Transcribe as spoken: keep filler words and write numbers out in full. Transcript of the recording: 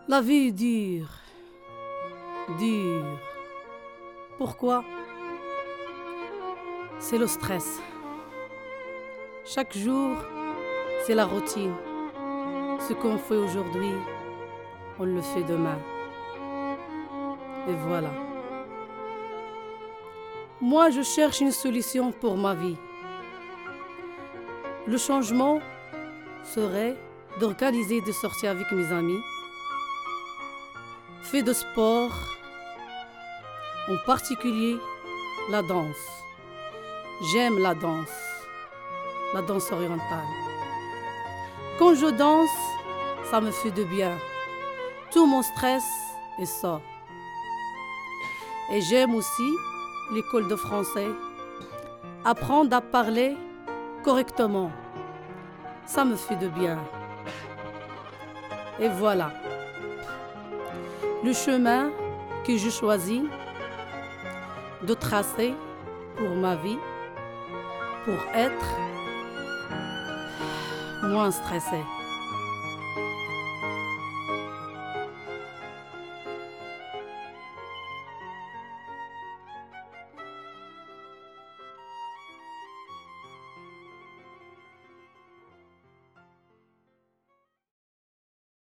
La vie est dure, dure. Pourquoi? C'est le stress. Chaque jour, c'est la routine. Ce qu'on fait aujourd'hui, on le fait demain. Et voilà. Moi, je cherche une solution pour ma vie. Le changement serait d'organiser des sorties avec mes amis, faire de sport, en particulier la danse. J'aime la danse, la danse orientale. Quand je danse, ça me fait du bien. Tout mon stress est sort. Et j'aime aussi l'école de français. Apprendre à parler correctement, ça me fait du bien. Et voilà. Le chemin que je choisis de tracer pour ma vie, pour être moins stressée.